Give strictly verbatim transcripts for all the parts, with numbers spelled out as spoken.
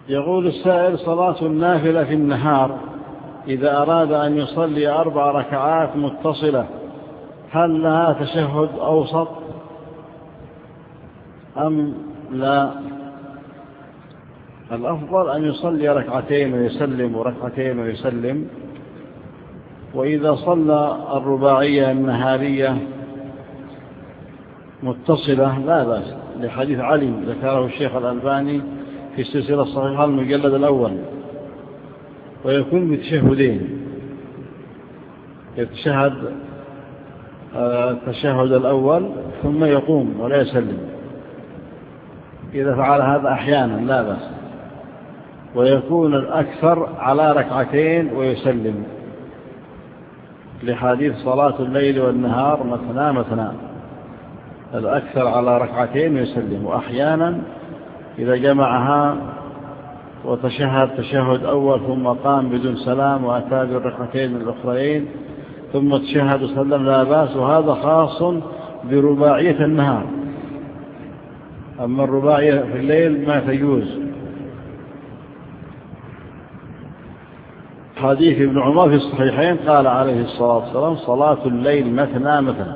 يقول السائل: صلاة النافلة في النهار إذا أراد أن يصلي أربع ركعات متصلة هل لها تشهد أوسط أم لا؟ الأفضل أن يصلي ركعتين ويسلم وركعتين ويسلم. وإذا صلى الرباعية النهارية متصلة لا بأس، لحديث علي ذكره الشيخ الألباني في السلسلة الصحيحة المجلد الأول، ويكون بتشهدين: يتشهد التشهد الأول ثم يقوم ولا يسلم. إذا فعل هذا أحيانا لا بأس، ويكون الأكثر على ركعتين ويسلم، لحديث صلاة الليل والنهار مثنى مثنى، الأكثر على ركعتين ويسلم. وأحيانا إذا جمعها وتشهد تشهد أول ثم قام بدون سلام وأتى بالركعتين الأخرين ثم تشهد وسلم لا بأس، وهذا خاص برباعية النهار. أما الرباعية في الليل ما تجوز. حديث ابن عمر في الصحيحين قال عليه الصلاة والسلام: صلاة الليل مثنى مثنى،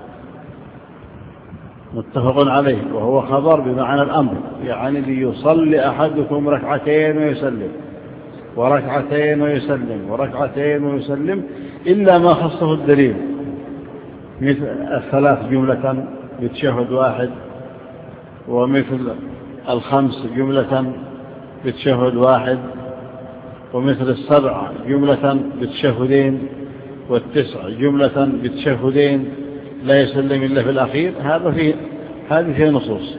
متفق عليه، وهو خبر بمعنى الأمر، يعني ليصلي أحدكم ركعتين ويسلم وركعتين ويسلم وركعتين ويسلم، إلا ما خصه الدليل، مثل الثلاث جملة بتشهد واحد، ومثل الخمس جملة بتشهد واحد، ومثل السبع جملة بتشهدين، والتسع جملة بتشهدين لا يسلم إلا في الأخير. هذا فيه هذه فيه نصوص.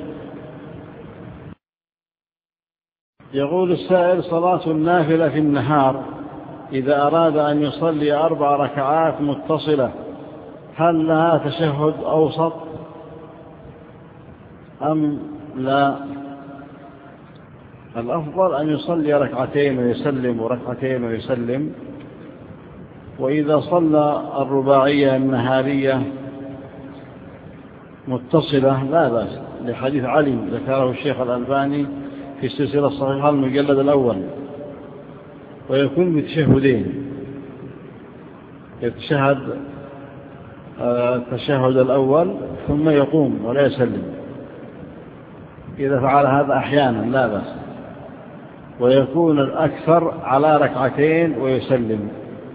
يقول السائل: صلاة النافلة في النهار إذا أراد أن يصلي أربع ركعات متصلة هل لها تشهد أوسط أم لا؟ الأفضل أن يصلي ركعتين ويسلم وركعتين ويسلم. وإذا صلى الرباعية النهارية متصلة لا بأس، لحديث علي ذكره الشيخ الألباني في السلسلة الصحيحة المجلد الأول، ويكون بتشهدين: يتشهد التشهد الأول ثم يقوم ولا يسلم. إذا فعل هذا أحيانا لا بأس، ويكون الأكثر على ركعتين ويسلم،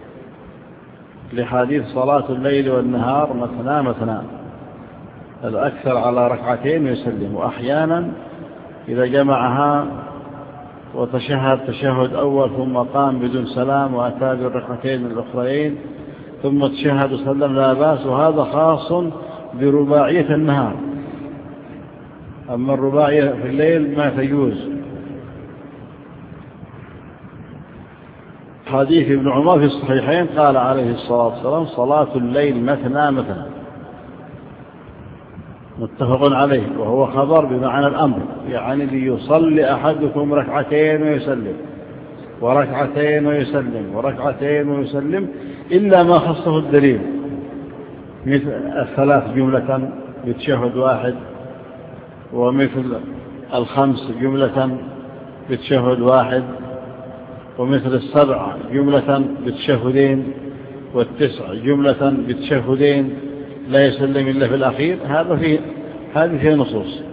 لحديث صلاة الليل والنهار مثنى مثنى، الأكثر على ركعتين ويسلم. وأحيانا إذا جمعها وتشهد تشهد أول ثم قام بدون سلام وأتى بالركعتين الأخرين ثم تشهد وسلم لا بأس، وهذا خاص برباعية النهار. أما الرباعية في الليل ما تجوز. حديث ابن عمر في الصحيحين قال عليه الصلاة والسلام: صلاة الليل مثنى مثنى، متفق عليه، وهو خبر بمعنى الأمر، يعني ليصلي أحدكم ركعتين ويسلم وركعتين ويسلم وركعتين ويسلم، إلا ما خصه الدليل، مثل الثلاث جملة بتشهد واحد، ومثل الخمس جملة بتشهد واحد، ومثل السبع جملة بتشهدين، والتسع جملة بتشهدين لا يسلم إلا في الأخير. هذا فيه هذه فيه نصوص.